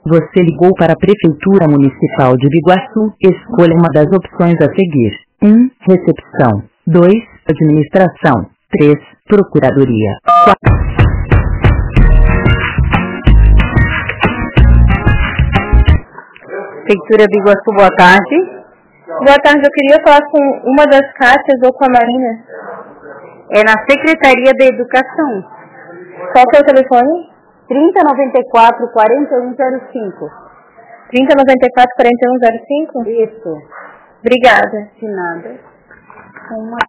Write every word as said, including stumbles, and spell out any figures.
Você ligou para a Prefeitura Municipal de Biguaçu. Escolha uma das opções a seguir. um. Recepção. dois. Administração. três. Procuradoria. quatro. Prefeitura de Biguaçu, boa tarde. Boa tarde, eu queria falar com uma das Cátias ou com a Marina. É na Secretaria da Educação. Qual que é o telefone? trinta, noventa e quatro, quarenta e um zero cinco. trinta, noventa e quatro, quarenta e um zero cinco? Isso. Obrigada. De nada. Uma